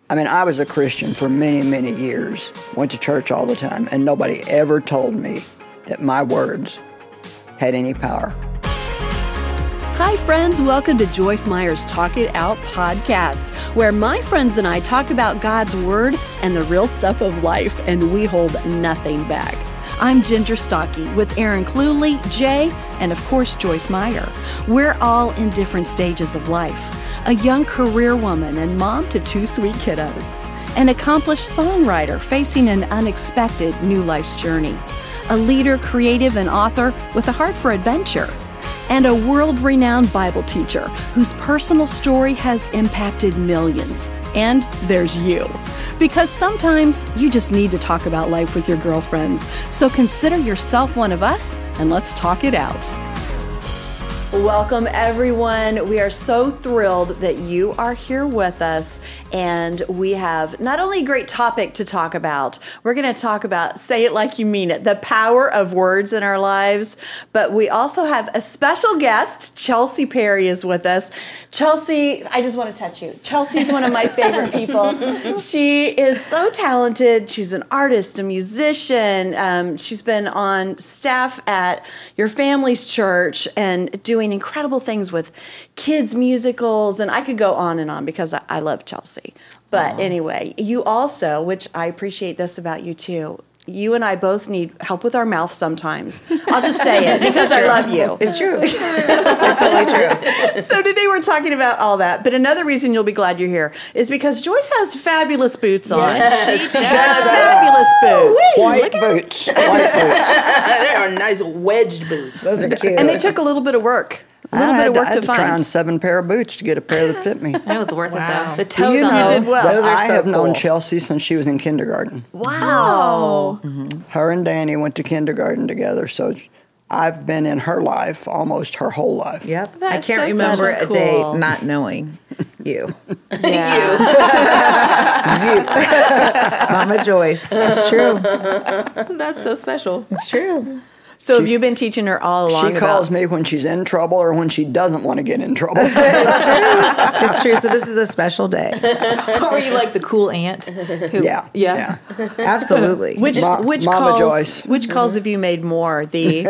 I mean, I was a Christian for many, many years, went to church all the time, and nobody ever told me that my words had any power. Hi, friends. Welcome to Joyce Meyer's Talk It Out podcast, where my friends and I talk about God's Word and the real stuff of life, and we hold nothing back. I'm Ginger Stockey with Aaron Cluley, Jay, and of course, Joyce Meyer. We're all in different stages of life. A young career woman and mom to 2 sweet kiddos. An accomplished songwriter facing an unexpected new life's journey. A leader, creative, and author with a heart for adventure. And a world-renowned Bible teacher whose personal story has impacted millions. And there's you. Because sometimes you just need to talk about life with your girlfriends. So consider yourself one of us, and let's talk it out. Welcome, everyone. We are so thrilled that you are here with us, and we have not only a great topic to talk about, we're going to talk about, say it like you mean it, the power of words in our lives, but we also have a special guest. Chelsea Perry is with us. Chelsea, I just want to touch you. Chelsea's one of my favorite people. She is so talented. She's an artist, a musician. She's been on staff at your family's church and doing incredible things with kids' musicals, and I could go on and on because I love Chelsea. But anyway, you also, which I appreciate this about you too, you and I both need help with our mouth sometimes. I'll just say it because I love you. It's true. It's totally true. So today we're talking about all that. But another reason you'll be glad you're here is because Joyce has fabulous boots on. Yes, she does. Fabulous boots. White boots. White boots. They are nice wedged boots. Those are cute. And they took a little bit of work. A little bit of work I had to to try on find. 7 pair of boots to get a pair that fit me. It was worth it, though. The Do toes you on know those. did well. that Those are I so have known cool. Chelsea since she was in kindergarten. Wow. Her and Danny went to kindergarten together, so I've been in her life almost her whole life. Yep. That I is can't so remember special. a day Cool. not knowing you. Yeah. Mama Joyce. It's true. That's so special. It's true. So have you been teaching her all along She calls about... me when she's in trouble or when she doesn't want to get in trouble. It's true. So this is a special day. Or you like the cool aunt? Who, Yeah. Yeah. Absolutely. Which Mama calls? Joyce. Which calls have you made more? The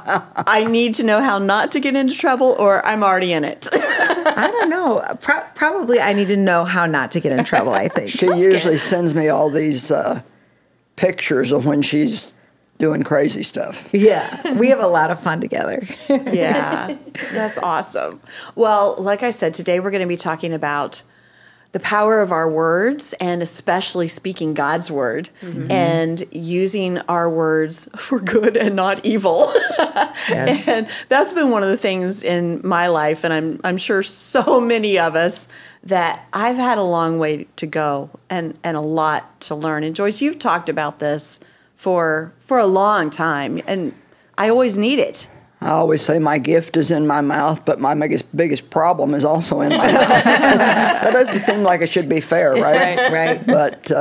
I need to know how not to get into trouble, or I'm already in it. I don't know. Probably I need to know how not to get in trouble, I think. She usually sends me all these pictures of when she's doing crazy stuff. Yeah. We have a lot of fun together. Yeah, that's awesome. Well, like I said, today we're going to be talking about the power of our words, and especially speaking God's word and using our words for good and not evil. Yes. And that's been one of the things in my life, and I'm sure so many of us, that I've had a long way to go and a lot to learn. And Joyce, you've talked about this for a long time, and I always need it. I always say my gift is in my mouth, but my biggest problem is also in my mouth. That doesn't seem like it should be fair, right? Right. But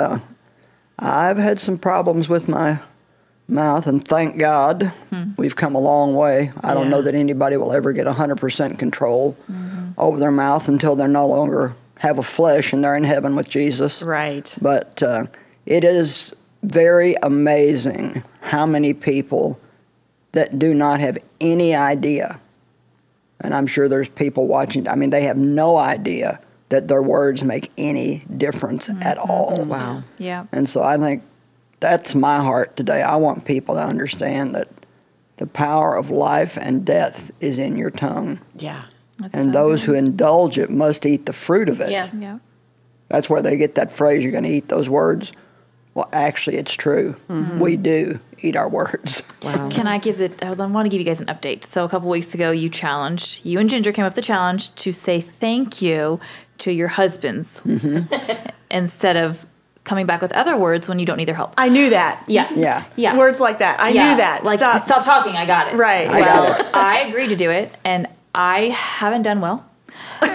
I've had some problems with my mouth, and thank God we've come a long way. I don't know that anybody will ever get 100% control over their mouth until they're no longer have a flesh and they're in heaven with Jesus. Right. But it is very amazing how many people that do not have any idea, and I'm sure there's people watching, I mean, they have no idea that their words make any difference at all. Wow. Yeah. And so I think that's my heart today. I want people to understand that the power of life and death is in your tongue. Yeah. And those who indulge it must eat the fruit of it. Yeah. Yeah. That's where they get that phrase, you're going to eat those words. Well, actually, it's true. We do eat our words. Wow. Can I give I want to give you guys an update. So a couple weeks ago, you and Ginger came up with the challenge to say thank you to your husbands instead of coming back with other words when you don't need their help. I knew that. Yeah. Yeah. Yeah. Words like that. I Yeah. knew that. Like, stop talking. I got it. Right. I got it. I agreed to do it, and I haven't done well.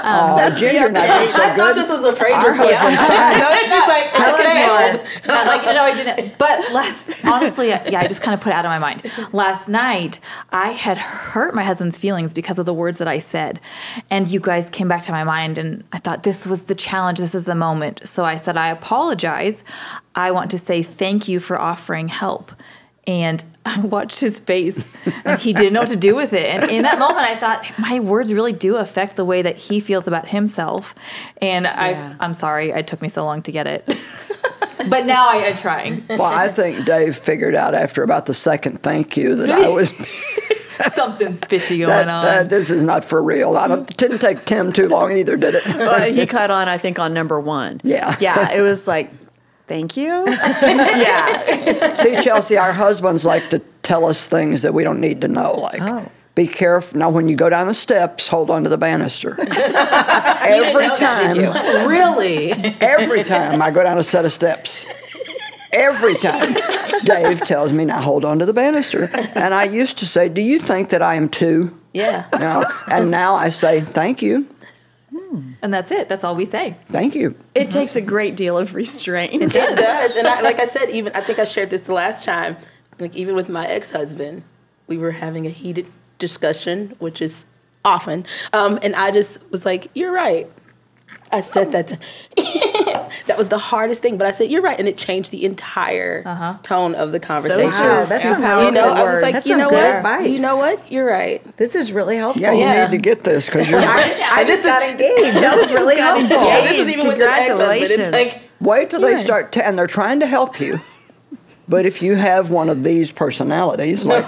Ginger, not doing so I thought good. this was a praise Our report. husband's fine. She's like, I didn't. But honestly, yeah, I just kind of put it out of my mind. Last night, I had hurt my husband's feelings because of the words that I said. And you guys came back to my mind, and I thought this was the challenge. This is the moment. So I said, I apologize. I want to say thank you for offering help. And I watched his face, and he didn't know what to do with it. And in that moment, I thought, my words really do affect the way that he feels about himself. And I'm sorry it took me so long to get it. But now I'm trying. Well, I think Dave figured out after about the second thank you that I was... Something's fishy going on. that this is not for real. Didn't take Kim too long either, did it? But he caught on, I think, on number 1. Yeah. Yeah, it was like, thank you. Yeah. See, Chelsea, our husbands like to tell us things that we don't need to know, like, be careful. Now, when you go down the steps, hold on to the banister. Every time. really? Every time I go down a set of steps, every time Dave tells me, now hold on to the banister. And I used to say, do you think that I am too? Yeah. No. And now I say, thank you. And that's it. That's all we say. Thank you. It takes a great deal of restraint. It does. And like I said, I think I shared this the last time, like even with my ex-husband, we were having a heated discussion, which is often. And I just was like, you're right. I said that. That was the hardest thing, but I said, you're right. And it changed the entire tone of the conversation. Wow, that's some powerful I was words. like, That's you some know good what? advice. You know what? You're right. This is really helpful. Yeah, you need to get this because you're. I just got engaged. This is really helpful. Yeah, this is even with the ex-husband. It's like, Wait till they start, and they're trying to help you. But if you have one of these personalities, like,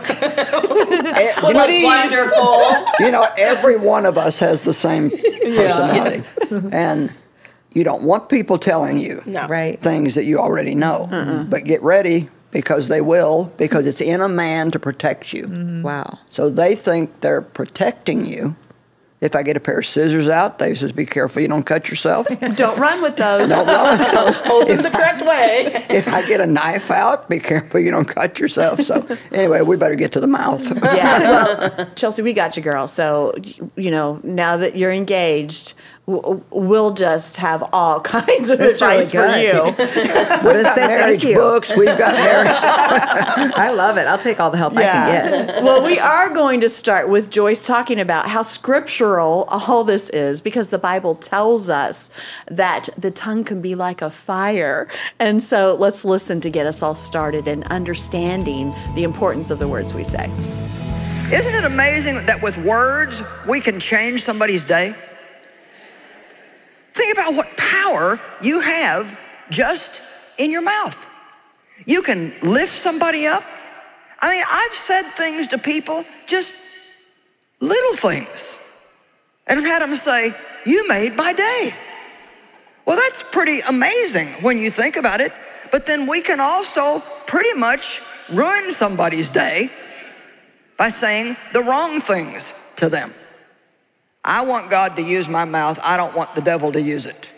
Wonderful. every one of us has the same personality. And you don't want people telling you Right. things that you already know. But get ready, because they will, because it's in a man to protect you. Wow. So they think they're protecting you. If I get a pair of scissors out, Dave says, be careful you don't cut yourself. Don't run with those. Don't run with those. hold them the correct way. If I get a knife out, be careful you don't cut yourself. So anyway, we better get to the mouth. Yeah. Well, Chelsea, we got you, girl. So, now that you're engaged, we'll just have all kinds of advice for you. We've got say marriage thank you. books. We've got marriage. I love it. I'll take all the help I can get. Well, we are going to start with Joyce talking about how scriptural all this is, because the Bible tells us that the tongue can be like a fire. And so let's listen to get us all started in understanding the importance of the words we say. Isn't it amazing that with words, we can change somebody's day? Think about what power you have just in your mouth. You can lift somebody up. I mean, I've said things to people, just little things, and had them say, you made my day. Well, that's pretty amazing when you think about it. But then we can also pretty much ruin somebody's day by saying the wrong things to them. I want God to use my mouth. I don't want the devil to use it.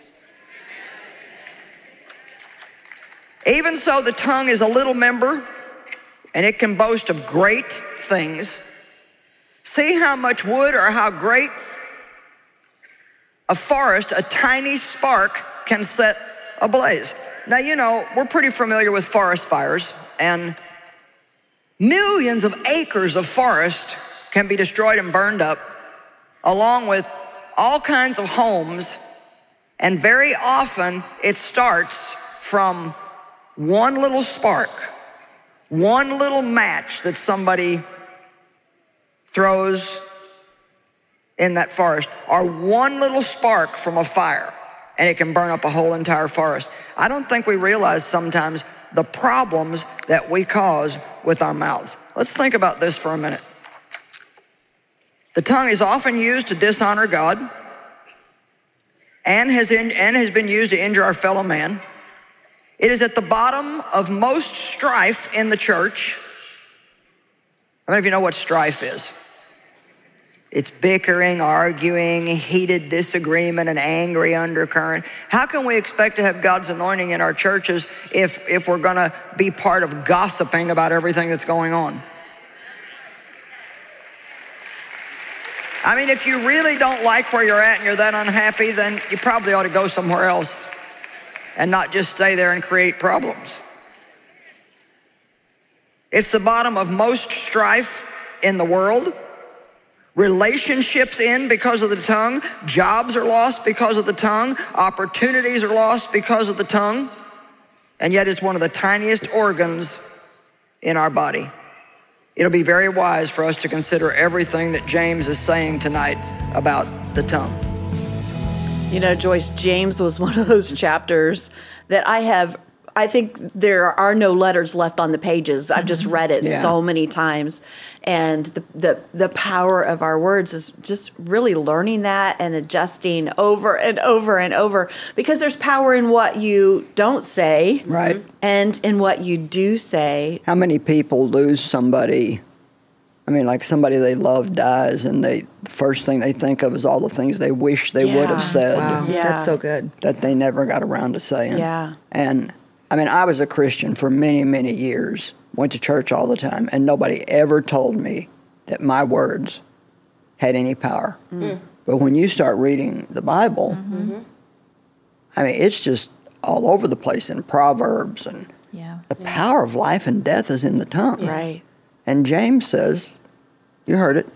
Even so, the tongue is a little member, and it can boast of great things. See how much wood or how great a forest a tiny spark can set ablaze. Now, we're pretty familiar with forest fires, and millions of acres of forest can be destroyed and burned up, along with all kinds of homes, and very often it starts from one little spark, one little match that somebody throws in that forest, or one little spark from a fire, and it can burn up a whole entire forest. I don't think we realize sometimes the problems that we cause with our mouths. Let's think about this for a minute. The tongue is often used to dishonor God and has been used to injure our fellow man. It is at the bottom of most strife in the church. How many of you know what strife is? It's bickering, arguing, heated disagreement, and angry undercurrent. How can we expect to have God's anointing in our churches if we're going to be part of gossiping about everything that's going on? I mean, if you really don't like where you're at and you're that unhappy, then you probably ought to go somewhere else and not just stay there and create problems. It's the bottom of most strife in the world. Relationships end because of the tongue. Jobs are lost because of the tongue. Opportunities are lost because of the tongue. And yet it's one of the tiniest organs in our body. It'll be very wise for us to consider everything that James is saying tonight about the tongue. You know, Joyce, James was one of those chapters that I think there are no letters left on the pages. I've just read it so many times. And the power of our words is just really learning that and adjusting over and over and over, because there's power in what you don't say, right, and in what you do say. How many people lose somebody? I mean, like somebody they love dies, and the first thing they think of is all the things they wish they would have said. Wow. Yeah. That's so good. That they never got around to saying. Yeah. And I mean, I was a Christian for many, many years, went to church all the time, and nobody ever told me that my words had any power. But when you start reading the Bible, I mean, it's just all over the place in Proverbs, and the power of life and death is in the tongue. Right. And James says, you heard it,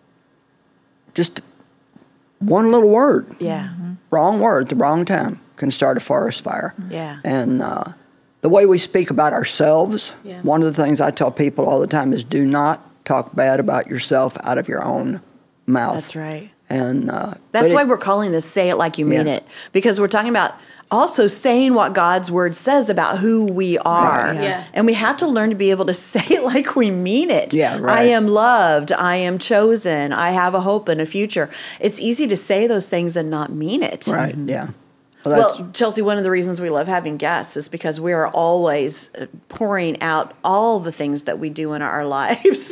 just one little word. Yeah. Wrong word at the wrong time can start a forest fire. Yeah. And the way we speak about ourselves, one of the things I tell people all the time is do not talk bad about yourself out of your own mouth. That's right. And that's why we're calling this Say It Like You Mean It, because we're talking about also saying what God's word says about who we are. Right. Yeah. And we have to learn to be able to say it like we mean it. Yeah, right. I am loved. I am chosen. I have a hope and a future. It's easy to say those things and not mean it. Right, yeah. Well, Chelsea, one of the reasons we love having guests is because we are always pouring out all the things that we do in our lives.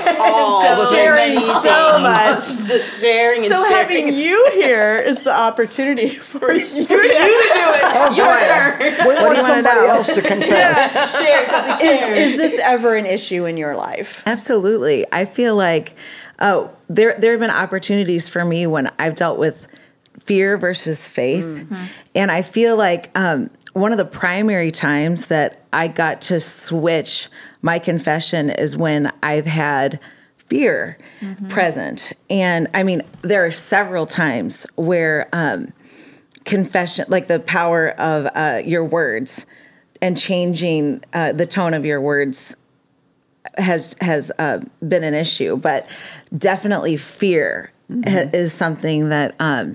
Sharing so much. Just sharing and So sharing. having you here is the opportunity for you to You do it. Your turn. We want somebody else to confess. Is this ever an issue in your life? Absolutely. I feel like there have been opportunities for me when I've dealt with fear versus faith. And I feel like one of the primary times that I got to switch my confession is when I've had fear present. And I mean, there are several times where confession, like the power of your words and changing the tone of your words has been an issue, but definitely fear is something that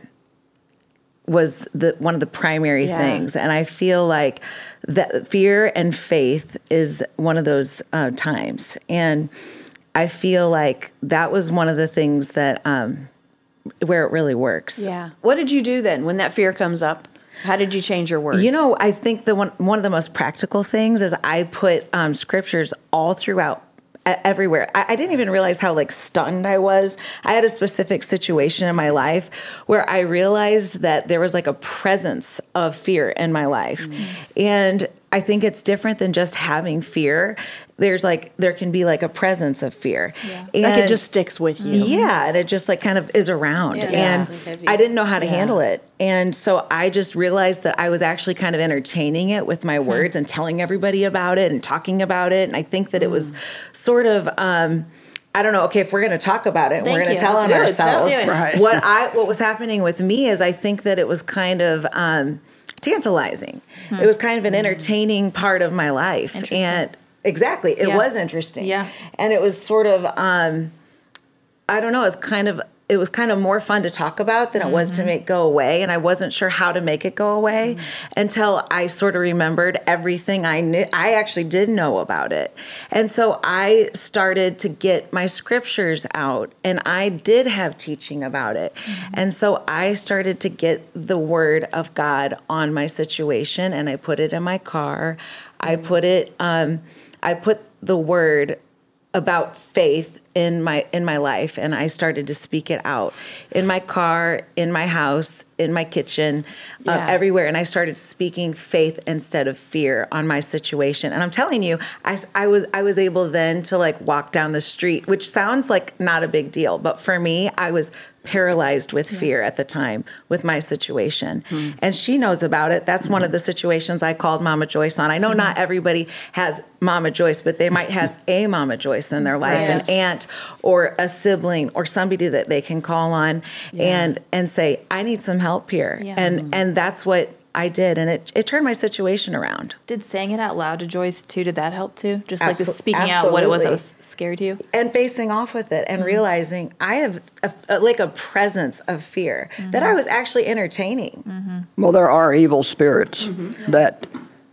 was one of the primary things. And I feel like that fear and faith is one of those times. And I feel like that was one of the things that where it really works. Yeah. What did you do then when that fear comes up? How did you change your words? You know, I think one of the most practical things is I put scriptures all throughout everywhere. I didn't even realize how stunned I was. I had a specific situation in my life where I realized that there was a presence of fear in my life. And I think it's different than just having fear. There's there can be a presence of fear. And it just sticks with you. Yeah. And it just kind of is around. Yeah. And I didn't know how to handle it. And so I just realized that I was actually kind of entertaining it with my words and telling everybody about it and talking about it. And I think that it was sort of, I don't know. Okay, if we're going to talk about it, we're going to tell on ourselves. Right. What was happening with me is I think that it was kind of tantalizing. It was kind of an entertaining part of my life. And exactly, it was interesting. Yeah. And it was sort of, I don't know, it was kind of more fun to talk about than it was to make go away. And I wasn't sure how to make it go away until I sort of remembered everything I actually did know about it. And so I started to get my scriptures out, and I did have teaching about it. And so I started to get the word of God on my situation, and I put it in my car. I put the word about faith in my life, and I started to speak it out in my car, in my house, in my kitchen, everywhere. And I started speaking faith instead of fear on my situation. And I'm telling you, I was able then to like walk down the street, which sounds like not a big deal, but for me, I was paralyzed with fear at the time with my situation. And she knows about it. That's one of the situations I called Mama Joyce on. I know not everybody has Mama Joyce, but they might have a Mama Joyce in their life, an aunt or a sibling or somebody that they can call on and say, I need some help here. Yeah. And that's what I did. And it turned my situation around. Did saying it out loud to Joyce too, did that help too? Just like the Absolutely. speaking out what it was that was scary to you? And facing off with it and realizing I have a presence of fear that I was actually entertaining. Well, there are evil spirits that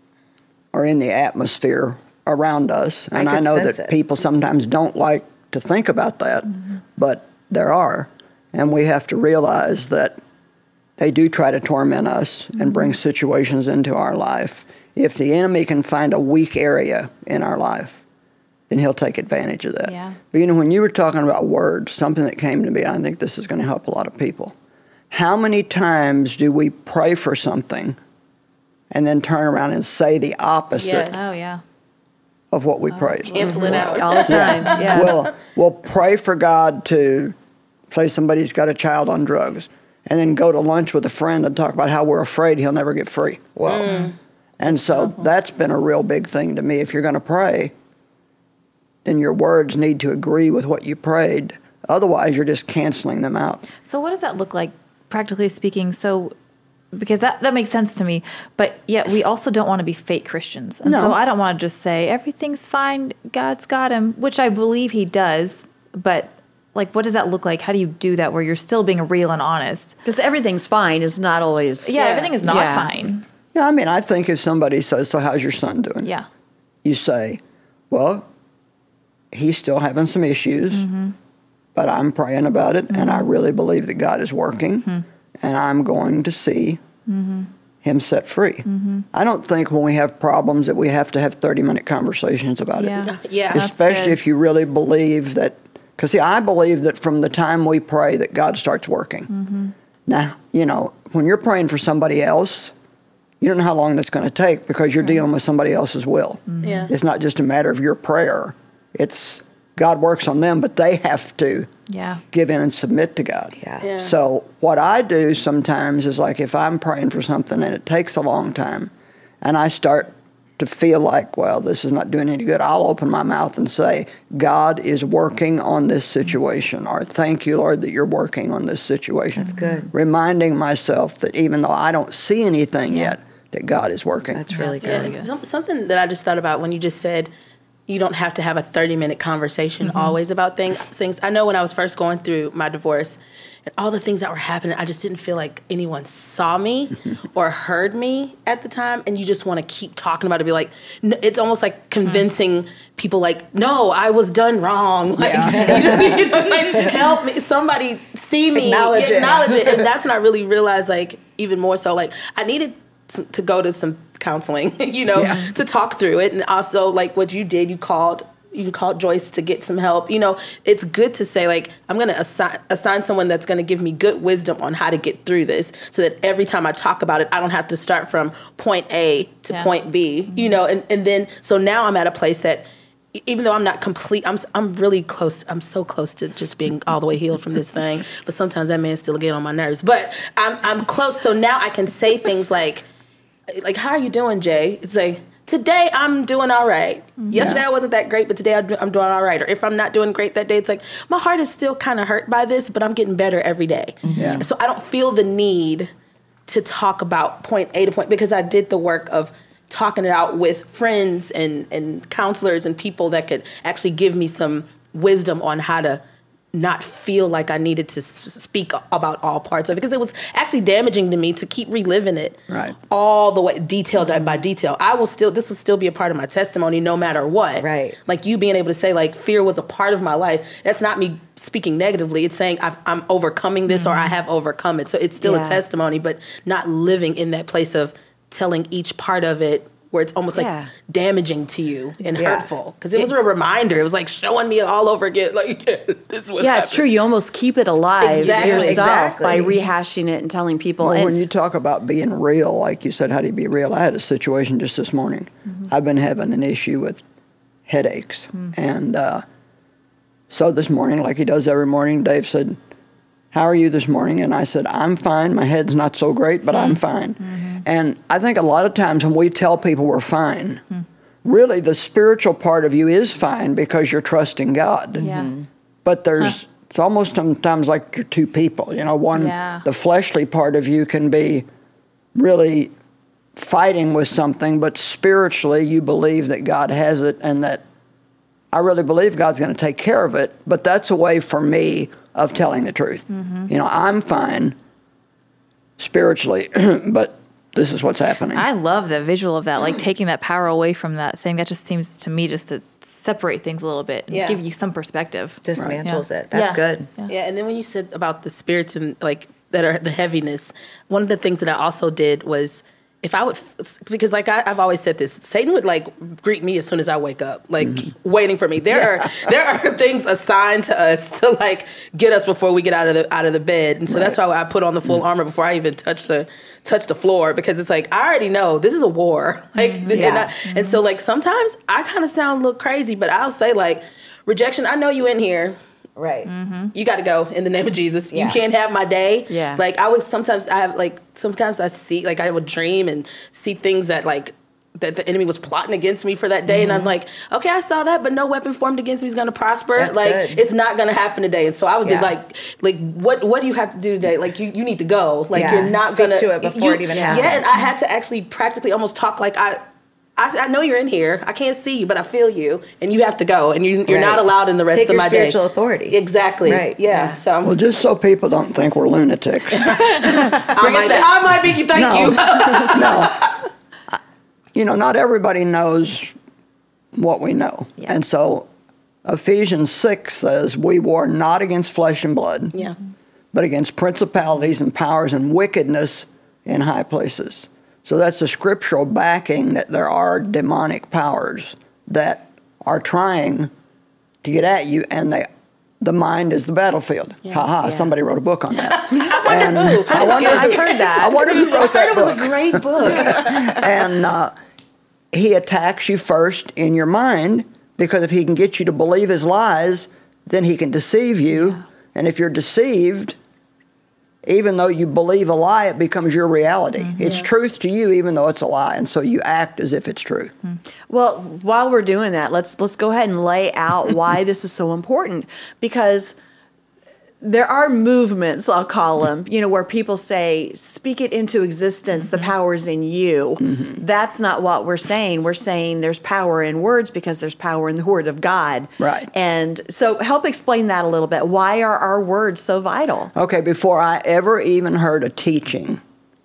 are in the atmosphere around us. And I could know sense that it. people sometimes don't like to think about that, but there are. And we have to realize that they do try to torment us and bring situations into our life. If the enemy can find a weak area in our life, then he'll take advantage of that. Yeah. But when you were talking about words, something that came to me, I think this is going to help a lot of people. How many times do we pray for something and then turn around and say the opposite Yes. Oh, yeah. of what we prayed? Cancel it out. All the time. Yeah. We'll pray for God to, say somebody's got a child on drugs, and then go to lunch with a friend and talk about how we're afraid he'll never get free. Whoa. And so that's been a real big thing to me. If you're going to pray, then your words need to agree with what you prayed. Otherwise, you're just canceling them out. So what does that look like, practically speaking? So, because that makes sense to me, but yet we also don't want to be fake Christians. And No. so I don't want to just say, everything's fine, God's got him, which I believe he does, but like, what does that look like? How do you do that where you're still being real and honest? Because everything's fine is not always. Yeah, everything is not Yeah. fine. Yeah, I mean, I think if somebody says, so how's your son doing? Yeah. You say, well, he's still having some issues, but I'm praying about it, and I really believe that God is working, and I'm going to see him set free. I don't think when we have problems that we have to have 30-minute conversations about Yeah. it. Yeah. That's Especially good. if you really believe that, because see, I believe that from the time we pray that God starts working. Now, when you're praying for somebody else, you don't know how long that's going to take because you're dealing with somebody else's will. Yeah. It's not just a matter of your prayer. It's God works on them, but they have to Yeah. give in and submit to God. Yeah. So what I do sometimes is like if I'm praying for something and it takes a long time and I start to feel like, well, this is not doing any good, I'll open my mouth and say, God is working on this situation, or thank you, Lord, that you're working on this situation. That's good. Reminding myself that even though I don't see anything yet, that God is working. That's really Yeah, good. it's something that I just thought about when you just said you don't have to have a 30-minute conversation always about things. I know when I was first going through my divorce and all the things that were happening, I just didn't feel like anyone saw me or heard me at the time. And you just want to keep talking about it. Be like, it's almost like convincing people like, no, I was done wrong. Like, like, help me. Somebody see me. Acknowledge it. Acknowledge it. And that's when I really realized, like, even more so, like, I needed to go to some counseling, to talk through it. And also, like what you did, you called Joyce to get some help. It's good to say, like, I'm going to assign someone that's going to give me good wisdom on how to get through this so that every time I talk about it, I don't have to start from point A to point B, and then, so now I'm at a place that even though I'm not complete, I'm really close. I'm so close to just being all the way healed from this thing. But sometimes that man still get on my nerves. But I'm close. So now I can say things like, how are you doing, Jay? It's like, today I'm doing all right. Yesterday I wasn't that great, but today I'm doing all right. Or if I'm not doing great that day, it's like, my heart is still kind of hurt by this, but I'm getting better every day. Yeah. So I don't feel the need to talk about point A to point, because I did the work of talking it out with friends and counselors and people that could actually give me some wisdom on how to not feel like I needed to speak about all parts of it, because it was actually damaging to me to keep reliving it Right. all the way, detail by detail. This will still be a part of my testimony no matter what. Right. Like you being able to say, like, fear was a part of my life. That's not me speaking negatively. It's saying I'm overcoming this or I have overcome it. So it's still a testimony, but not living in that place of telling each part of it where it's almost Yeah. like damaging to you and Yeah. hurtful. Because it was a reminder. It was like showing me all over again, like, this is what Yeah, happened. it's true. You almost keep it alive Exactly. yourself by Exactly. rehashing it and telling people. Well, and when you talk about being real, like you said, how do you be real? I had a situation just this morning. I've been having an issue with headaches. And so this morning, like he does every morning, Dave said, how are you this morning? And I said, I'm fine. My head's not so great, but I'm fine. And I think a lot of times when we tell people we're fine, really the spiritual part of you is fine because you're trusting God. Yeah. But it's almost sometimes like you're two people. You know, one, Yeah. the fleshly part of you can be really fighting with something, but spiritually you believe that God has it and that I really believe God's going to take care of it. But that's a way for me of telling the truth. You know, I'm fine spiritually, but this is what's happening. I love the visual of that, like taking that power away from that thing. That just seems to me just to separate things a little bit and Yeah. give you some perspective. Dismantles Yeah. it. That's Yeah. good. Yeah, and then when you said about the spirits and like that are the heaviness, one of the things that I also did was if I would, because like I've always said this, Satan would like greet me as soon as I wake up, like waiting for me. There are things assigned to us to like get us before we get out of the bed, and so that's why I put on the full armor before I even touch the floor, because it's like I already know this is a war. Like, and so like sometimes I kind of sound a little crazy, but I'll say like, rejection, I know you in here. Right. You got to go in the name of Jesus. Yeah. You can't have my day. Yeah. Like sometimes I see, like I would dream and see things that like, that the enemy was plotting against me for that day. And I'm like, okay, I saw that, but no weapon formed against me is going to prosper. That's like, good. it's not going to happen today. And so I would be Yeah. like, what do you have to do today? Like, you need to go. Like, Yeah. you're not Speak going to it before it even happens. Yeah, and I had to actually practically almost talk like I know you're in here. I can't see you, but I feel you, and you have to go, and you're Right. not allowed in the rest Take of your my day. spiritual authority. Exactly. Right. Yeah. Yeah. So well, just so people don't think we're lunatics. I might be. Thank you. No. You know, not everybody knows what we know. Yeah. And so Ephesians 6 says, we war not against flesh and blood, Yeah. but against principalities and powers and wickedness in high places. So that's the scriptural backing that there are demonic powers that are trying to get at you, and the mind is the battlefield. Ha. Somebody wrote a book on that. And I've heard that. I wonder who wrote that book. It was a great book. And he attacks you first in your mind, because if he can get you to believe his lies, then he can deceive you. Yeah. And if you're deceived, even though you believe a lie, it becomes your reality. Mm-hmm. It's truth to you, even though it's a lie. And so you act as if it's true. Mm-hmm. Well, while we're doing that, let's go ahead and lay out why this is so important, because there are movements, I'll call them, where people say, speak it into existence, the power's in you. Mm-hmm. That's not what we're saying. We're saying there's power in words because there's power in the word of God. Right. And so help explain that a little bit. Why are our words so vital? Okay, before I ever even heard a teaching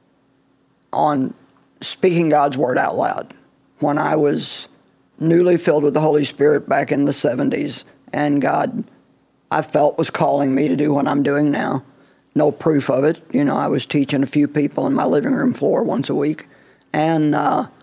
on speaking God's word out loud, when I was newly filled with the Holy Spirit back in the 70s, and God, I felt, was calling me to do what I'm doing now. No proof of it. I was teaching a few people in my living room floor once a week. And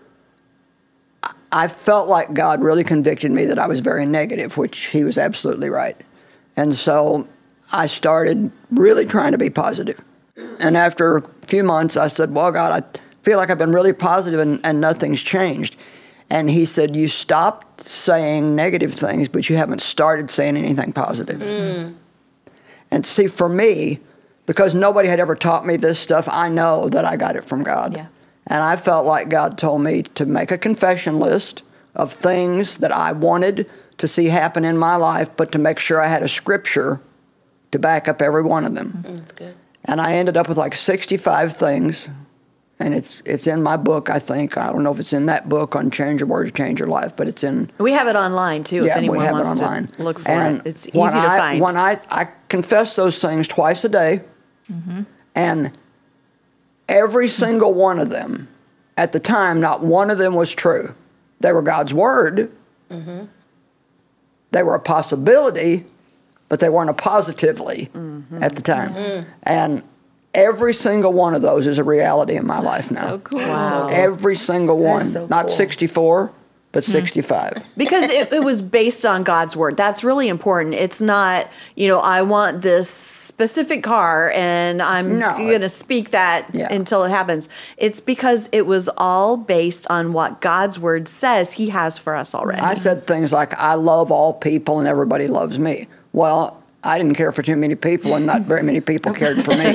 I felt like God really convicted me that I was very negative, which he was absolutely right. And so I started really trying to be positive. And after a few months, I said, well, God, I feel like I've been really positive and nothing's changed. And he said, you stopped saying negative things, but you haven't started saying anything positive. Mm. And see, for me, because nobody had ever taught me this stuff, I know that I got it from God. Yeah. And I felt like God told me to make a confession list of things that I wanted to see happen in my life, but to make sure I had a scripture to back up every one of them. That's good. And I ended up with like 65 things. And it's in my book, I think. I don't know if it's in that book on Change Your Words, Change Your Life, but it's in... We have it online, too, if anyone we have wants it online. to look for and it. It's easy to find. When I confess those things twice a day, mm-hmm. and every single one of them, at the time, not one of them was true. They were God's word. Mm-hmm. They were a possibility, but they weren't a positively at the time. Mm-hmm. And every single one of those is a reality in my life now. So cool. Wow. Every single one. so Not cool. 64, but 65. Because it was based on God's word. That's really important. It's not, I want this specific car and I'm No. going to speak that Yeah. until it happens. It's because it was all based on what God's word says he has for us already. I said things like, I love all people and everybody loves me. Well, I didn't care for too many people, and not very many people cared for me.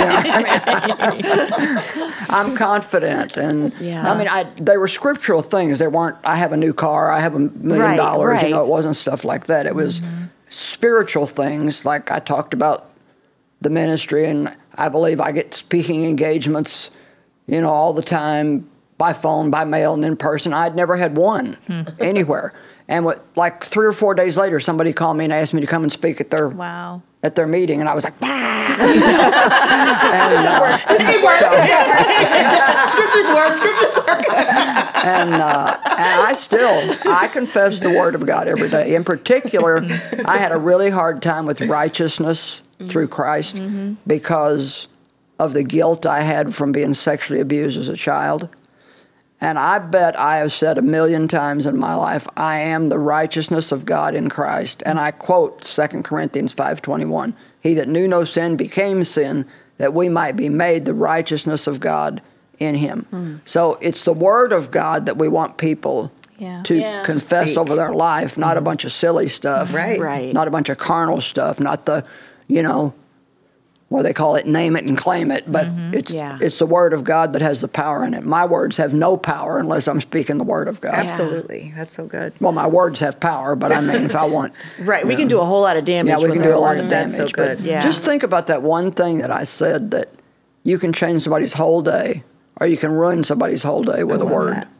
I'm confident, and they were scriptural things. They weren't. I have a new car. I have $1 million. Right. It wasn't stuff like that. It was spiritual things. Like I talked about the ministry, and I believe I get speaking engagements, all the time by phone, by mail, and in person. I'd never had one anywhere. And like 3 or 4 days later, somebody called me and asked me to come and speak at their meeting, and I was like, Scriptures work. and I confess the Word of God every day. In particular, I had a really hard time with righteousness through Christ because of the guilt I had from being sexually abused as a child. And I bet I have said 1,000,000 times in my life, I am the righteousness of God in Christ. And I quote 2 Corinthians 5:21, he that knew no sin became sin, that we might be made the righteousness of God in him. So it's the Word of God that we want people to confess over their life, not a bunch of silly stuff. Right. Not a bunch of carnal stuff, not the, they call it name it and claim it, but it's the Word of God that has the power in it. My words have no power unless I'm speaking the Word of God. Absolutely. That's so good. Well, my words have power, but I mean, if I want... Right, we can do a whole lot of damage we with can our do a lot of words. damage. That's so good. But Yeah. just think about that one thing that I said, that you can change somebody's whole day, or you can ruin somebody's whole day with a word. that.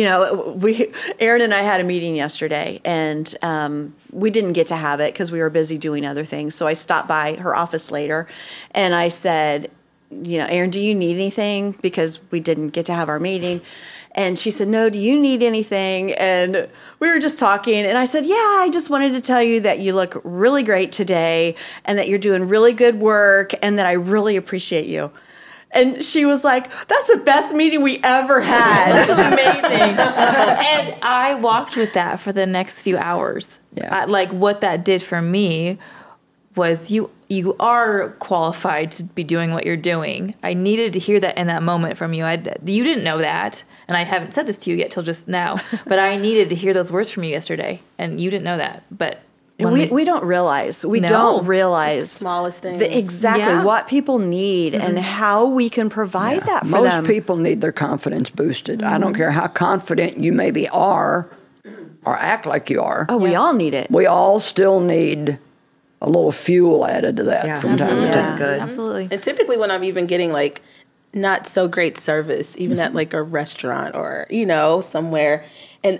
Erin and I had a meeting yesterday, and we didn't get to have it because we were busy doing other things. So I stopped by her office later, and I said, Erin, do you need anything? Because we didn't get to have our meeting. And she said, no, do you need anything? And we were just talking, and I said, yeah, I just wanted to tell you that you look really great today, and that you're doing really good work, and that I really appreciate you. And she was like, that's the best meeting we ever had. Amazing. And I walked with that for the next few hours. Yeah. What that did for me was you are qualified to be doing what you're doing. I needed to hear that in that moment from you. You didn't know that, and I haven't said this to you yet till just now, but I needed to hear those words from you yesterday, and you didn't know that. But We don't realize. We No. don't realize Just the smallest things. Exactly Yeah. what people need and how we can provide that for Most them. people need their confidence boosted. I don't care how confident you maybe are or act like you are. Oh, we all need it. We all still need a little fuel added to that from time to time. That's good. Absolutely. And typically when I'm even getting not so great service, even at a restaurant or, somewhere, and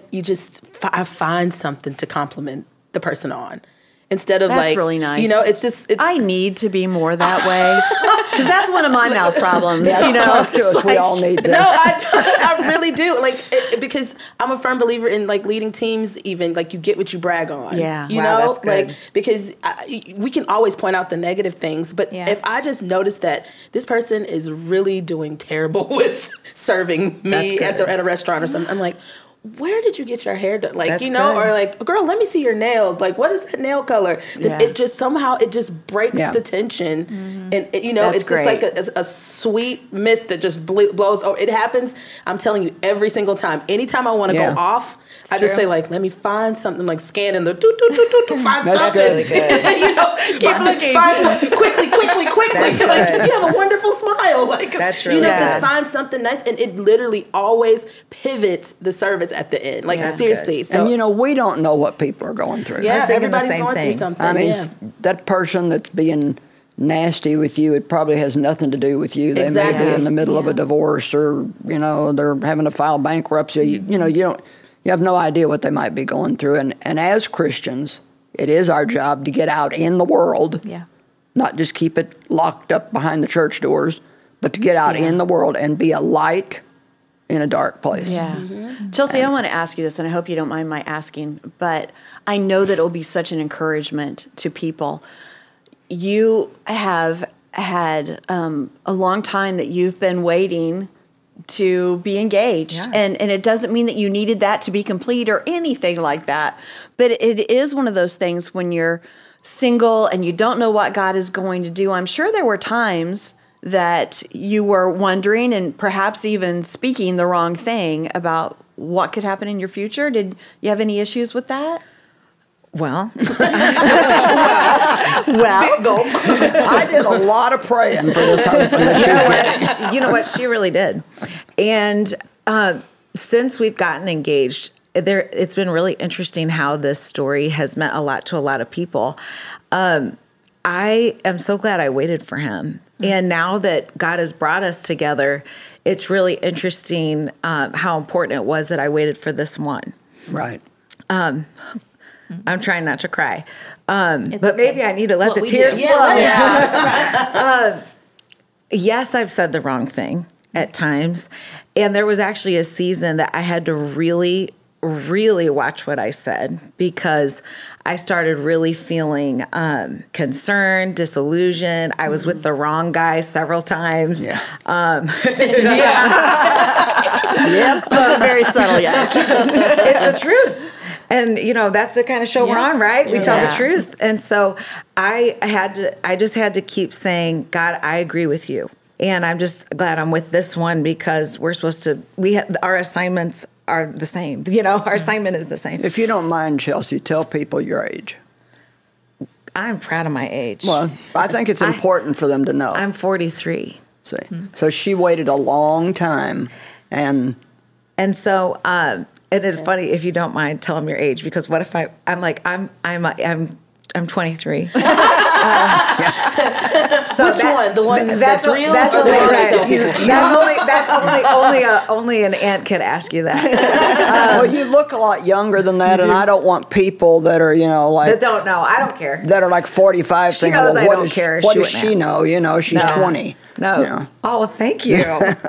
I find something to compliment the person on. Instead of That's really nice. It's I need to be more that way because that's one of my mouth problems. Talk to us. We all need this. No, I really do. Because I'm a firm believer in leading teams. Even you get what you brag on. Yeah. you Wow, know, that's good. because we can always point out the negative things, but Yeah. if I just notice that this person is really doing terrible with serving me That's good. at a restaurant or something, I'm like, where did you get your hair done? That's good. Or girl, let me see your nails. What is that nail color? Yeah. It just somehow breaks the tension, and That's it's just great. like a sweet mist that just blows over. It happens. I'm telling you, every single time. Anytime I want to Yeah. go off, I just true. say let me find something, scanning the find That's something. really good. Keep looking. Quickly. That's You're good. you have a wonderful smile. That's really just good. find something nice, and it literally always pivots the service at the end. That's Seriously. good. So And we don't know what people are going through. yeah, thinking the everybody's same going thing. through something. I mean, yeah. that person that's being nasty with you, it probably has nothing to do with you. They may Exactly. be in the middle of a divorce, or they're having to file bankruptcy. You have no idea what they might be going through. And as Christians, it is our job to get out in the world, Yeah. not just keep it locked up behind the church doors, but to get out in the world and be a light in a dark place. Yeah. Chelsea, I want to ask you this, and I hope you don't mind my asking, but I know that it'll be such an encouragement to people. You have had a long time that you've been waiting to be engaged. Yeah. And it doesn't mean that you needed that to be complete or anything like that. But it is one of those things when you're single and you don't know what God is going to do. I'm sure there were times that you were wondering and perhaps even speaking the wrong thing about what could happen in your future. Did you have any issues with that? Well, I did a lot of praying for this husband. you know what? She really did. And since we've gotten engaged, it's been really interesting how this story has meant a lot to a lot of people. I am so glad I waited for him. And now that God has brought us together, it's really interesting how important it was that I waited for this one. Right. I'm trying not to cry. But maybe I need to let the we tears do. flow. Yeah. Yes, I've said the wrong thing at times. And there was actually a season that I had to really, really watch what I said because I started really feeling concerned, disillusioned. I was with the wrong guy several times. Yeah. Yep. That's a very subtle yes. It's the truth. And, that's the kind of show we're on, right? We tell the truth. And so I just had to keep saying, God, I agree with you. And I'm just glad I'm with this one because we're supposed to, our assignments are the same. Our assignment is the same. If you don't mind, Chelsea, tell people your age. I'm proud of my age. Well, I think it's important for them to know. I'm 43. See, so she waited a long time, and so and it's funny if you don't mind, tell them your age because what if I'm like I'm 23. So Which one? The one that's real? That's or the one I tell people? only an aunt could ask you that. well, you look a lot younger than that, and I don't want people that are, like That don't know. I don't care. that are like 45 She saying, knows "Well, I what don't does- care. what She does wouldn't she ask. know? She's 20." No. Yeah. Oh, well, thank you.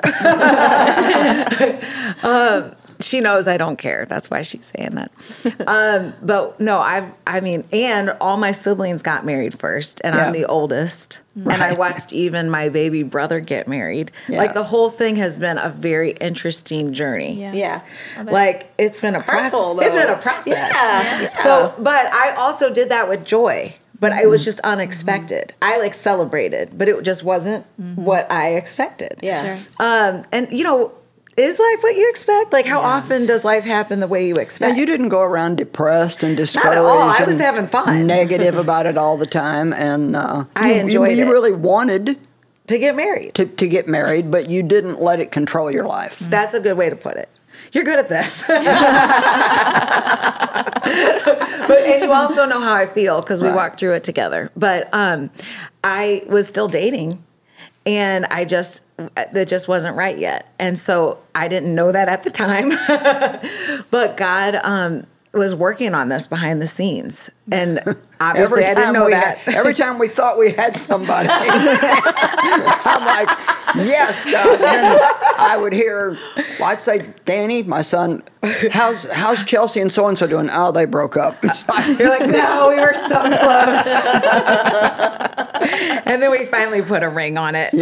She knows I don't care. That's why she's saying that. But no, and all my siblings got married first, and I'm the oldest. Right. And I watched even my baby brother get married. Yeah. Like the whole thing has been a very interesting journey. Yeah. Like it's been a process. Hurtful, though. It's been a process. Yeah. So, but I also did that with joy. But it was just unexpected. I celebrated, but it just wasn't what I expected. Yeah. Sure. And is life what you expect? Like, how often does life happen the way you Now, expect? you didn't go around depressed and discouraged. Not at all. I was and having fun. Negative about it all the time, and I enjoyed you it. really wanted To get married. to get married, but you didn't let it control your life. That's a good way to put it. You're good at this. And you also know how I feel because we Right. walked through it together. But I was still dating. And that just wasn't right yet. And so I didn't know that at the time. But God was working on this behind the scenes. And obviously I didn't know that. Every time we thought we had somebody, I'm like, yes, God. And I would hear, I'd say, Danny, my son, how's Chelsea and so-and-so doing? Oh, they broke up. It's like, You're like, no, we were so close. And then we finally put a ring on it.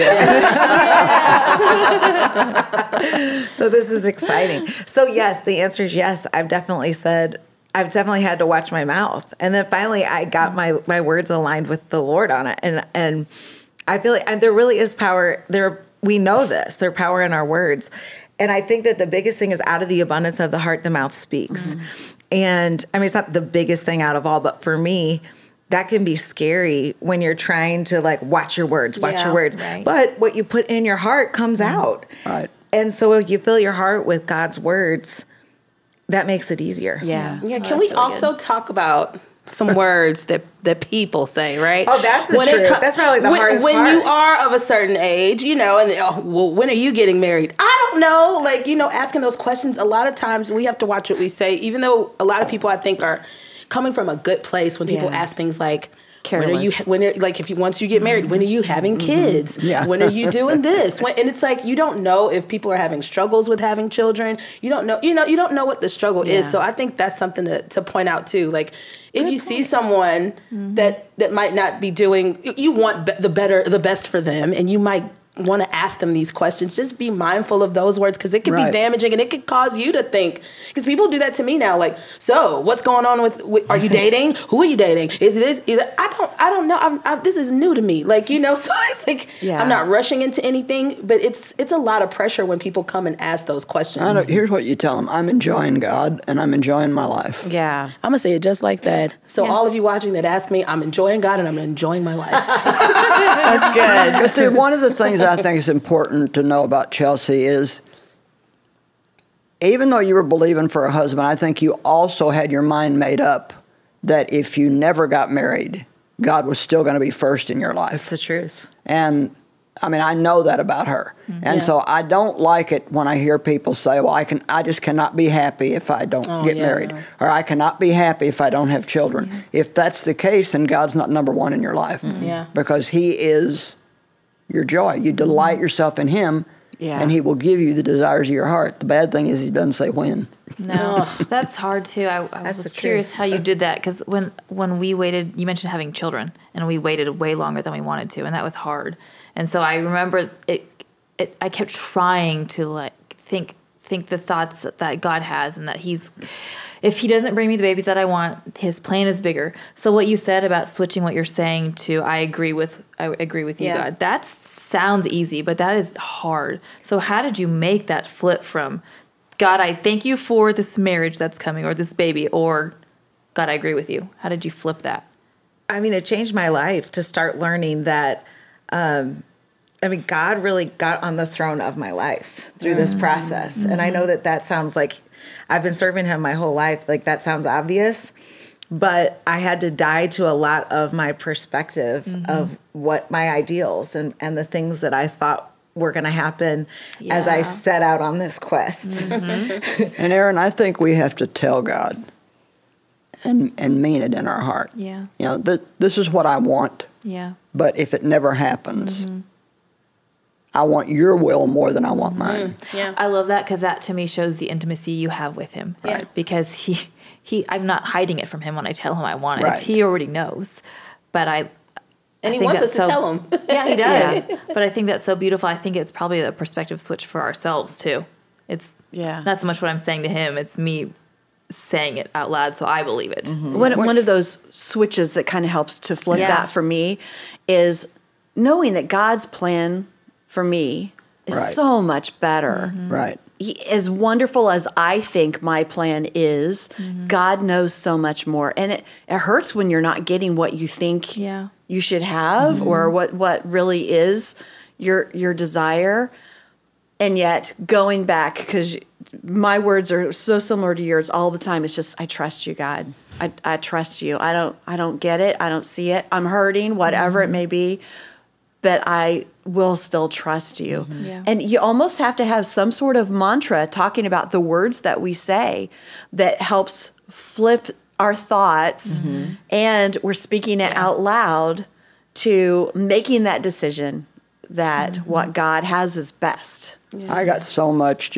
So this is exciting. So yes, the answer is yes. I've definitely had to watch my mouth. And then finally I got my words aligned with the Lord on it. And I feel like there really is power there. We know this. There's power in our words. And I think that the biggest thing is out of the abundance of the heart, the mouth speaks. And it's not the biggest thing out of all, but for me, that can be scary when you're trying to watch your words. Right. But what you put in your heart comes out. Right. And so if you fill your heart with God's words, that makes it easier. Yeah. Yeah. Can we really also talk about some words that people say, right? Oh, that's the truth. That's probably the hardest when part. you are of a certain age, and well, when are you getting married? I don't know. Asking those questions, a lot of times we have to watch what we say, even though a lot of people I think are coming from a good place when people ask things like, Careless. Once you get married, when are you having kids? Yeah. When are you doing this? And it's like, you don't know if people are having struggles with having children. You don't know, you don't know what the struggle is. So I think that's something to point out too. Like, if you see someone that might not be doing, you want the best for them, and you might want to ask them these questions, just be mindful of those words, because it could be damaging, and it could cause you to think, because people do that to me now, like, so what's going on with are you dating? Who are you dating? Is it this? I don't know. This is new to me. Like, so it's like, I'm not rushing into anything, but it's a lot of pressure when people come and ask those questions. Here's what you tell them: I'm enjoying God and I'm enjoying my life. Yeah. I'm gonna say it just like that. So all of you watching that ask me, I'm enjoying God and I'm enjoying my life. That's good. But see, one of the things I think is important to know about Chelsea is, even though you were believing for a husband, I think you also had your mind made up that if you never got married, God was still going to be first in your life. That's the truth. And I mean, I know that about her. And so I don't like it when I hear people say, well, I just cannot be happy if I don't get married. Or I cannot be happy if I don't have children. If that's the case, then God's not number one in your life. Because he is your joy. You delight yourself in him, and he will give you the desires of your heart. The bad thing is he doesn't say when. No, that's hard too. I was curious how you did that, because when we waited, you mentioned having children, and we waited way longer than we wanted to, and that was hard. And so I remember I kept trying to like think the thoughts that God has, and that if he doesn't bring me the babies that I want, his plan is bigger. So what you said about switching what you're saying to I agree with you, God. That sounds easy, but that is hard. So how did you make that flip from, God, I thank you for this marriage that's coming, or this baby, or God, I agree with you? How did you flip that? I mean, it changed my life to start learning that, God really got on the throne of my life through this process. And I know that sounds like I've been serving him my whole life. Like, that sounds obvious, but I had to die to a lot of my perspective of what my ideals and the things that I thought were going to happen as I set out on this quest. And Aaron, I think we have to tell God and mean it in our heart. Yeah. This is what I want. Yeah. But if it never happens, I want your will more than I want mine. Yeah. I love that, because that to me shows the intimacy you have with him. Right. Because I'm not hiding it from him when I tell him I want it. Right. He already knows. But I he think wants us that's to tell him. Yeah, he does. But I think that's so beautiful. I think it's probably a perspective switch for ourselves too. It's not so much what I'm saying to him, it's me saying it out loud so I believe it. One of those switches that kind of helps to flip that for me is knowing that God's plan for me is so much better. Right. As wonderful as I think my plan is, God knows so much more. And it hurts when you're not getting what you think you should have, or what really is your desire. And yet going back, because my words are so similar to yours all the time, it's just, I trust you, God. I trust you. I don't get it. I don't see it. I'm hurting, whatever it may be, but I will still trust you. Yeah. And you almost have to have some sort of mantra talking about the words that we say that helps flip our thoughts, and we're speaking it out loud to making that decision that what God has is best. Yeah. I got so much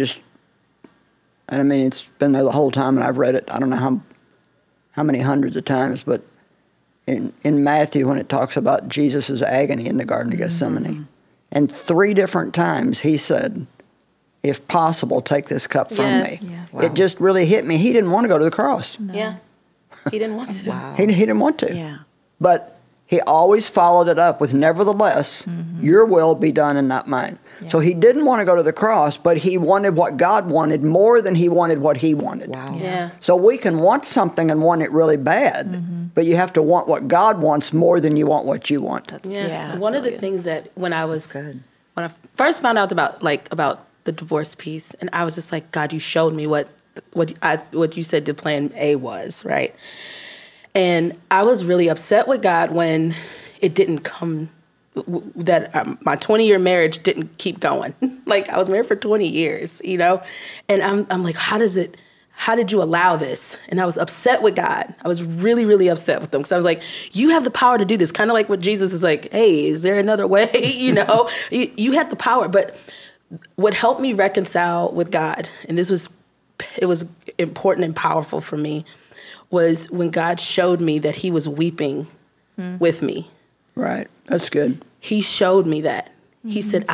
and I mean, it's been there the whole time, and I've read it, I don't know how many hundreds of times, but in Matthew, when it talks about Jesus' agony in the Garden of Gethsemane, and 3 different times he said, if possible, take this cup from me. Yeah. Wow. It just really hit me. He didn't want to go to the cross. No. Yeah. He didn't want to. Wow. He didn't want to. Yeah. But he always followed it up with, nevertheless, your will be done and not mine. Yeah. So he didn't want to go to the cross, but he wanted what God wanted more than he wanted what he wanted. Wow. Yeah. So we can want something and want it really bad, but you have to want what God wants more than you want what you want. Yeah. One of the things that when I first found out about the divorce piece, and I was just like, God, you showed me what you said the plan A was, right? And I was really upset with God when it didn't come, that my 20-year marriage didn't keep going. Like, I was married for 20 years, and I'm like, how does it how did you allow this? And I was upset with God. I was really, really upset with him because I was like, you have the power to do this. Kind of like what Jesus is like, hey, is there another way? You have the power. But what helped me reconcile with God, and it was important and powerful for me, was when God showed me that he was weeping with me. Right. That's good. He showed me that. He said,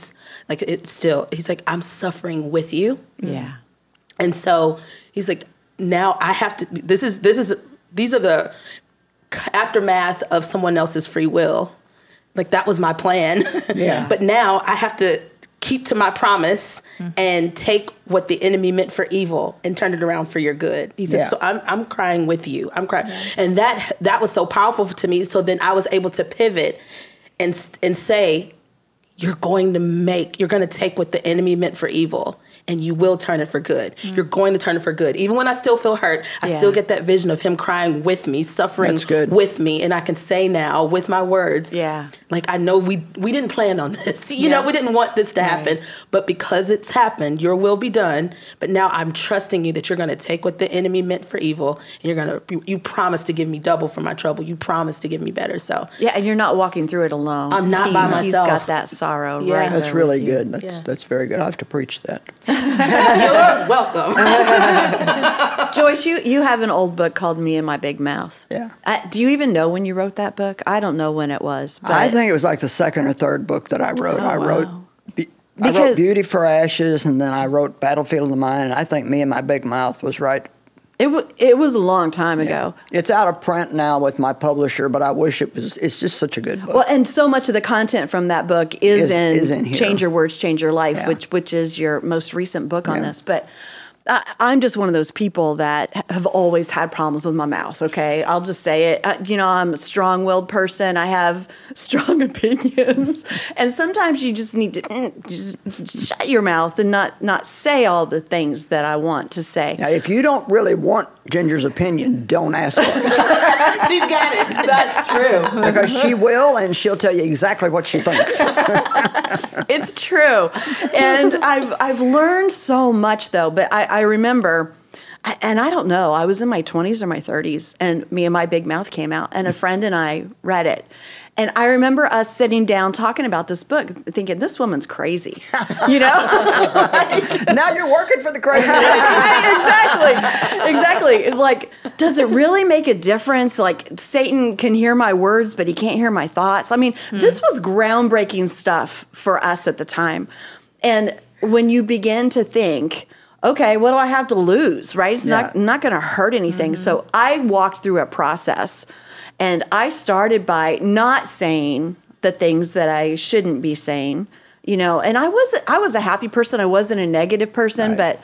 he's like, I'm suffering with you. Yeah. And so he's like, now I have to, these are the aftermath of someone else's free will. Like, that was my plan. Yeah. But now I have to keep to my promise and take what the enemy meant for evil and turn it around for your good. He said, so I'm crying with you. I'm crying. Yeah. And that was so powerful to me. So then I was able to pivot and say, you're going to take what the enemy meant for evil and you will turn it for good. You're going to turn it for good. Even when I still feel hurt, I still get that vision of him crying with me, suffering with me. And I can say now with my words, like, I know we didn't plan on this. You know, we didn't want this to happen. But because it's happened, your will be done. But now I'm trusting you that you're going to take what the enemy meant for evil and you promise to give me double for my trouble. You promise to give me better. So and you're not walking through it alone. I'm not by myself. He's got that sorrow right there. That's really good. That's very good. I have to preach that. You're welcome. Joyce, you have an old book called Me and My Big Mouth. Yeah. Do you even know when you wrote that book? I don't know when it was. But I think it was like the second or third book that I wrote. Oh, I wrote Beauty for Ashes, and then I wrote Battlefield of the Mind, and I think Me and My Big Mouth was right. It was a long time ago. It's out of print now with my publisher, but I wish it was. It's just such a good book. Well, and so much of the content from that book is in here. Change Your Words, Change Your Life, which is your most recent book on this. But I'm just one of those people that have always had problems with my mouth, okay? I'll just say it. I'm a strong-willed person. I have strong opinions. And sometimes you just need to just shut your mouth and not say all the things that I want to say. Now, if you don't really want Ginger's opinion, don't ask her. She's got it. That's true. Because she will, and she'll tell you exactly what she thinks. It's true. And I've learned so much, though. But I remember, and I don't know, I was in my 20s or my 30s, and Me and My Big Mouth came out, and a friend and I read it. And I remember us sitting down talking about this book, thinking, this woman's crazy, Now you're working for the crazy. Exactly. It's like, does it really make a difference? Like, Satan can hear my words, but he can't hear my thoughts. I mean, this was groundbreaking stuff for us at the time. And when you begin to think, okay, what do I have to lose, right? It's not going to hurt anything. So I walked through a process. And I started by not saying the things that I shouldn't be saying, and I was a happy person. I wasn't a negative person, but,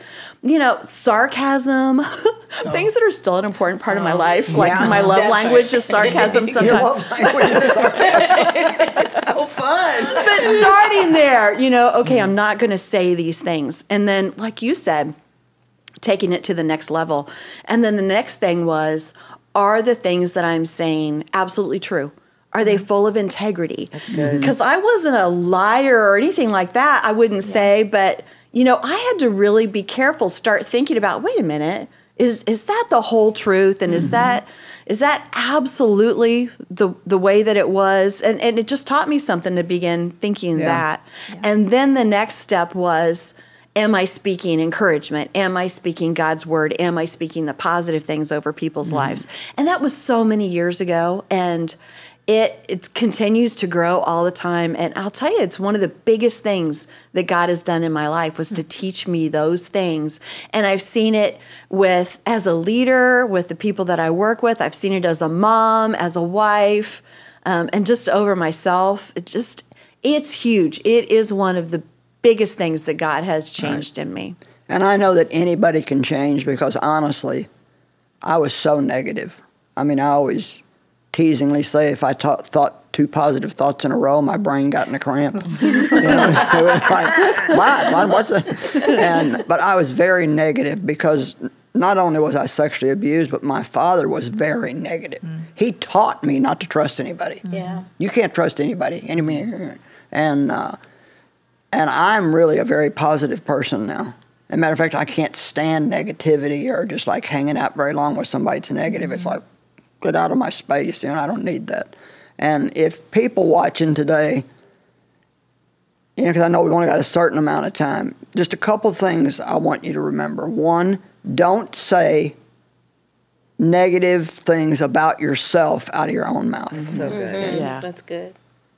sarcasm, things that are still an important part of my life, like my love language is sarcasm sometimes. Your love language is sarcasm. It's so fun. But starting there, okay, I'm not going to say these things. And then, like you said, taking it to the next level. And then the next thing was, are the things that I'm saying absolutely true? Are they full of integrity? That's good. Because I wasn't a liar or anything like that, I wouldn't say. But, I had to really be careful, start thinking about, wait a minute, is that the whole truth? And is that absolutely the way that it was? And it just taught me something to begin thinking that. Yeah. And then the next step was, am I speaking encouragement? Am I speaking God's word? Am I speaking the positive things over people's lives? And that was so many years ago, and it continues to grow all the time. And I'll tell you, it's one of the biggest things that God has done in my life was to teach me those things. And I've seen it as a leader, with the people that I work with. I've seen it as a mom, as a wife, and just over myself. It's huge. It is one of the biggest things that God has changed in me. And I know that anybody can change, because honestly, I was so negative. I mean, I always teasingly say if I thought 2 positive thoughts in a row, my brain got in a cramp. It was like, what's that? But I was very negative, because not only was I sexually abused, but my father was very negative. He taught me not to trust anybody. Yeah. You can't trust anybody. And I'm really a very positive person now. As a matter of fact, I can't stand negativity or just like hanging out very long with somebody that's negative. It's like, get out of my space. I don't need that. And if people watching today, because I know we've only got a certain amount of time, just a couple things I want you to remember. One, don't say negative things about yourself out of your own mouth. That's so good. Mm-hmm. Yeah. That's good.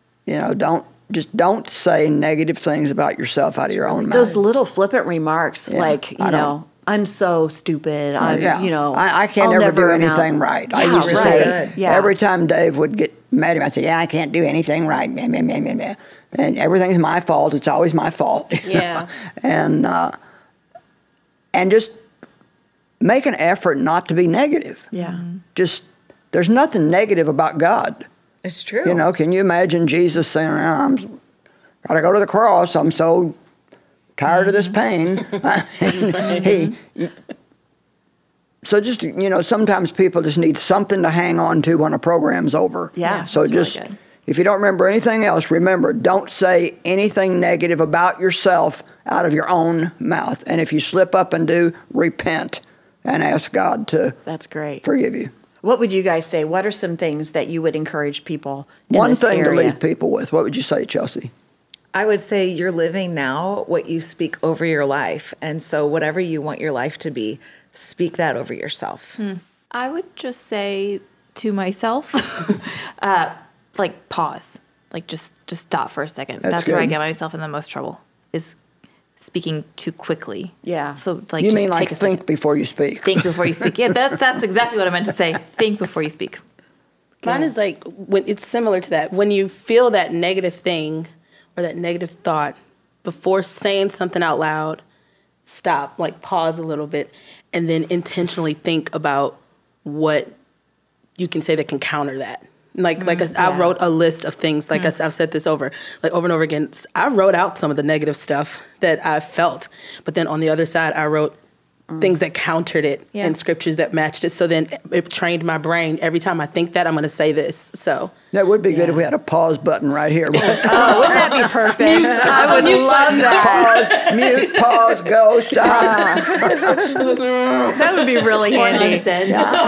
Don't say negative things about yourself out of your own mouth. Those little flippant remarks, like, I'm so stupid. I can't I'll never do amount. anything right. I Yeah, used to right. say it. Yeah. Every time Dave would get mad at me, I'd say, I can't do anything right. And everything's my fault. It's always my fault. Yeah. And just make an effort not to be negative. Yeah. Just, there's nothing negative about God. It's true. Can you imagine Jesus saying, I'm got to go to the cross. I'm so tired of this pain. So just, sometimes people just need something to hang on to when a program's over. Yeah, So just, really good. if you don't remember anything else, remember, don't say anything negative about yourself out of your own mouth. And if you slip up and do, repent and ask God to That's great. forgive you. What would you guys say? What are some things that you would encourage people in One this thing area? to leave people with. What would you say, Chelsea? I would say you're living now what you speak over your life. And so whatever you want your life to be, speak that over yourself. I would just say to myself, pause. Just stop for a second. That's where I good. get myself in the most trouble, is speaking too quickly. Yeah. So You just mean take a think second. before you speak? Think before you speak. Yeah, that's exactly what I meant to say. Think before you speak. Mine is like, when it's similar to that. When you feel that negative thing or that negative thought, before saying something out loud, stop, pause a little bit, and then intentionally think about what you can say that can counter that. I wrote a list of things, I've said this over and over again. I wrote out some of the negative stuff that I felt, but then on the other side, I wrote things that countered it and scriptures that matched it. So then it trained my brain. Every time I think that, I'm going to say this. So That would be good if we had a pause button right here. Wouldn't that be perfect? I would love that. Pause, mute, pause, go, stop. That would be really handy. Unsend.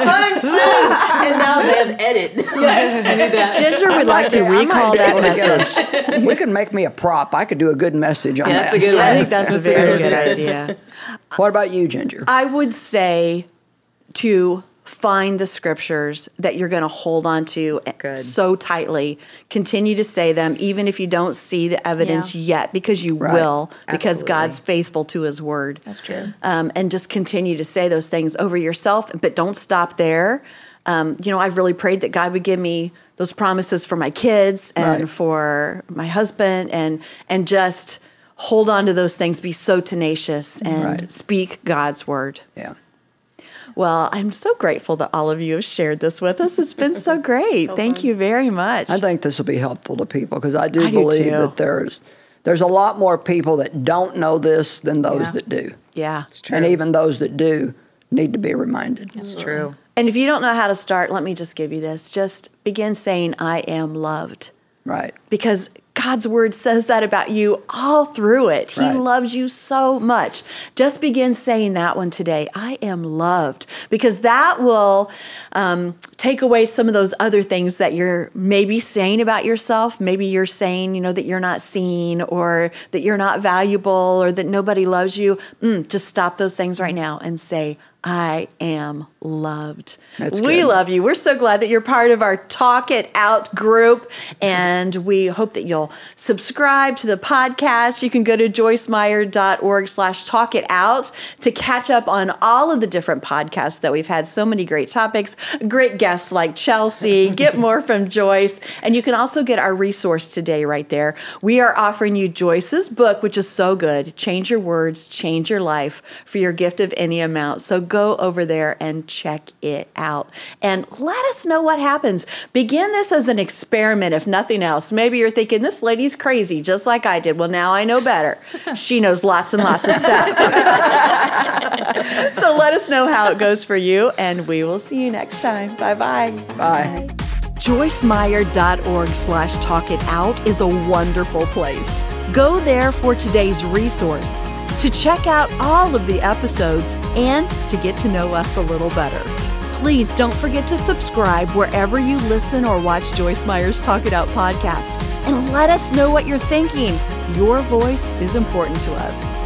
and now they have edit. Ginger would like to recall that message. We could make me a prop. I could do a good message on that. That's a good I one. think that's a very good idea. What about you, Ginger? I would say to find the scriptures that you're going to hold on to Good. so tightly. Continue to say them, even if you don't see the evidence yet, because you will, because Absolutely. God's faithful to his word. That's true. And just continue to say those things over yourself, but don't stop there. I've really prayed that God would give me those promises for my kids and Right. for my husband, and just hold on to those things, be so tenacious, and Right. speak God's word. Yeah. Well, I'm so grateful that all of you have shared this with us. It's been so great. Thank you very much. I think this will be helpful to people because I do I do believe too. that there's a lot more people that don't know this than those that do. Yeah. And even those that do need to be reminded. It's true. And if you don't know how to start, let me just give you this. Just begin saying, I am loved. Right. Because God's word says that about you all through it. He Right. loves you so much. Just begin saying that one today. I am loved. Because that will take away some of those other things that you're maybe saying about yourself. Maybe you're saying, that you're not seen, or that you're not valuable, or that nobody loves you. Just stop those things right now and say, I am loved. That's We good. love you. We're so glad that you're part of our Talk It Out group, and we hope that you'll subscribe to the podcast. You can go to joycemeyer.org/talkitout to catch up on all of the different podcasts that we've had. So many great topics, great guests like Chelsea, get more from Joyce, and you can also get our resource today right there. We are offering you Joyce's book, which is so good, Change Your Words, Change Your Life, for your gift of any amount. So go over there and check it out. And let us know what happens. Begin this as an experiment, if nothing else. Maybe you're thinking, this lady's crazy, just like I did. Well, now I know better. She knows lots and lots of stuff. So let us know how it goes for you, and we will see you next time. Bye-bye. Bye. JoyceMeyer.org/talkitout is a wonderful place. Go there for today's resource, to check out all of the episodes, and to get to know us a little better. Please don't forget to subscribe wherever you listen or watch Joyce Meyer's Talk It Out podcast, and let us know what you're thinking. Your voice is important to us.